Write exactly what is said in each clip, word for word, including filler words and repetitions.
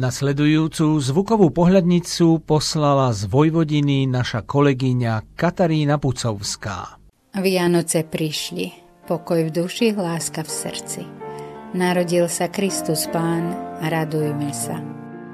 Nasledujúcu zvukovú pohľadnicu poslala z Vojvodiny naša kolegyňa Katarína Pucovská. Vianoce prišli, pokoj v duši, láska v srdci. Narodil sa Kristus Pán, radujme sa.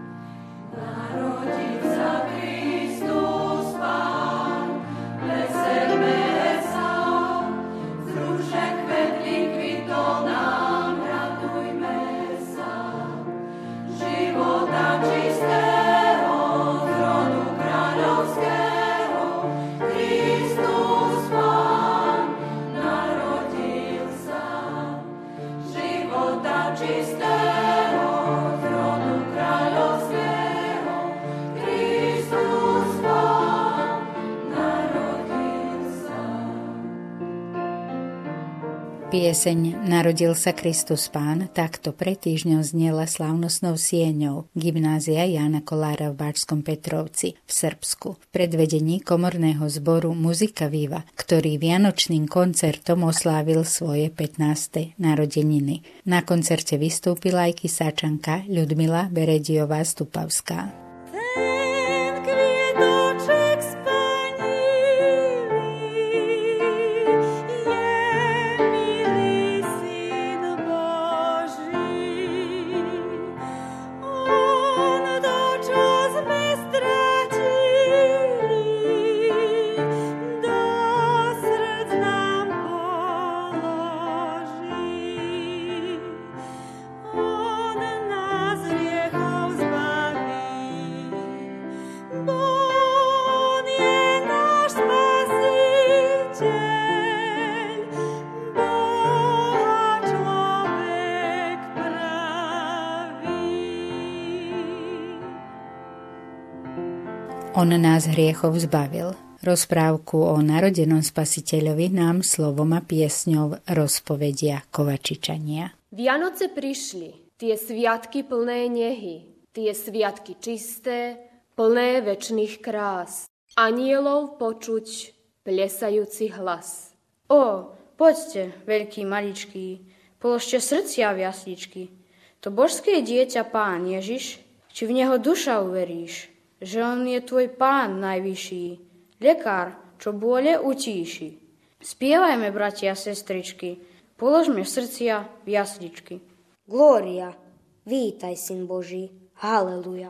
Pieseň Narodil sa Kristus Pán takto pred týždňom znela slávnostnou sieňou Gymnázia Jána Kolára v Bačskom Petrovci v Srbsku v predvedení komorného zboru Muzika Viva, ktorý vianočným koncertom oslávil svoje pätnáste narodeniny. Na koncerte vystúpila aj kysáčanka Ľudmila Berediová-Stupavská. On nás hriechov zbavil. Rozprávku o narodenom spasiteľovi nám slovom a piesňou rozpovedia Kovačičania. Vianoce prišli, tie sviatky plné nehy, tie sviatky čisté, plné večných krás. Anielov počuť plesajúci hlas. O, poďte, veľký maličký, položte srdcia v jasličky. To božské dieťa Pán Ježiš, či v neho duša uveríš, že on je tvoj Pán najvyšší, lekár, čo bôle utíši. Spievajme, bratia a sestričky, položme srdcia v jasličky. Glória, vítaj, Syn Boží, haleluja.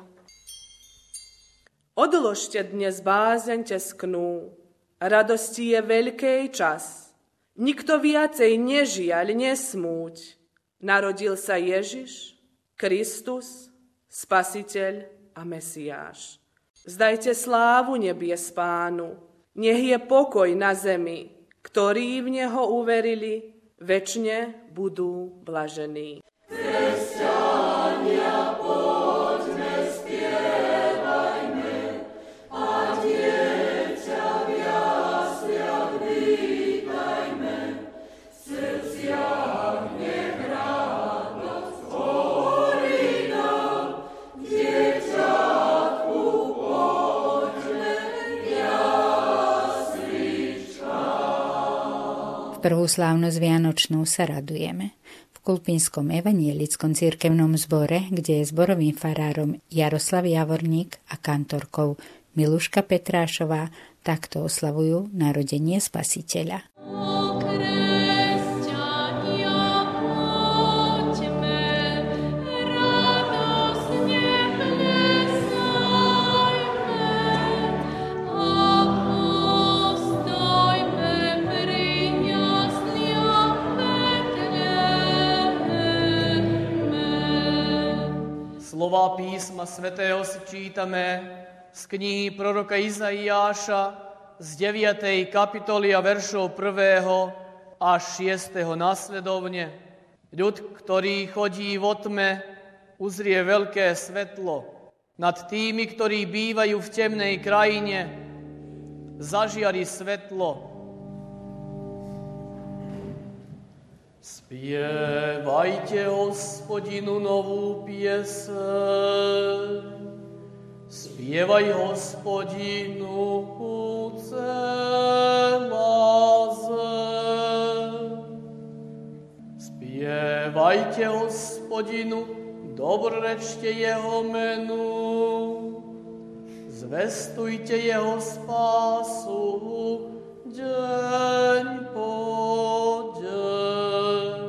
Odložte dnes bázeň tesknú, radosti je veľký čas. Nikto viacej nežiaľ, nesmúť. Narodil sa Ježiš, Kristus, Spasiteľ a Mesiáš. Zdajte slávu nebies Pánu, nech je pokoj na zemi, ktorí v Neho uverili, večne budú blažení. Kresťania, poďme, spievajme, a dieťa v jasliach vítajme, v srdciach nech radosť horí nám, dieťatku poďme, jaslička. V prvú slávnosť vianočnú sa radujeme. V Kulpínskom evanielickom cirkevnom zbore, kde je zborovým farárom Jaroslav Javorník a kantorkou Miluška Petrášová, takto oslavujú narodenie Spasiteľa. Slova písma svätého si čítame z knihy proroka Izaiáša z deviatej kapitoly a veršov prvého až šiesteho nasledovne. Ľud, ktorý chodí vo tme, uzrie veľké svetlo. Nad tými, ktorí bývajú v temnej krajine, zažiari svetlo. Spievajte Hospodinu novú pieseň, spievaj Hospodinu celá zem. Spievajte Hospodinu dobrorečte jeho menu, zvestujte jeho spásu deň po deň.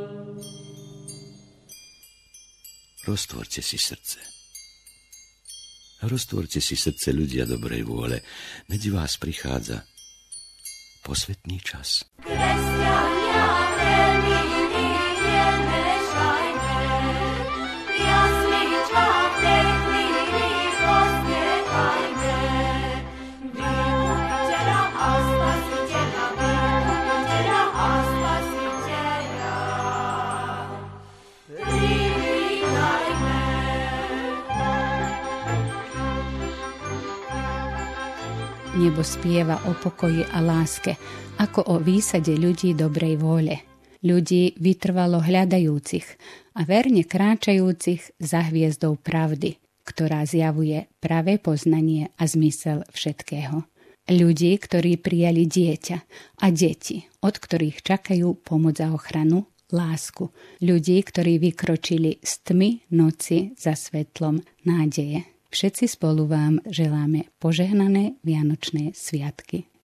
Roztvorte si srdce. Roztvorte si srdce, ľudia dobrej vôle. Medzi vás prichádza posvetný čas. Kresťania, nemili, nemešajme, v jasličkách technili posmiechajme. Vykupiteľa a spasiteľa, vykupiteľa a spasiteľa, privítajme. Nebo spieva o pokoji a láske, ako o výsade ľudí dobrej vôle. Ľudí vytrvalo hľadajúcich a verne kráčajúcich za hviezdou pravdy, ktorá zjavuje pravé poznanie a zmysel všetkého. Ľudí, ktorí prijali dieťa a deti, od ktorých čakajú pomoc a ochranu, lásku. Ľudí, ktorí vykročili z tmy noci za svetlom nádeje. Všetci spolu vám želáme požehnané vianočné sviatky.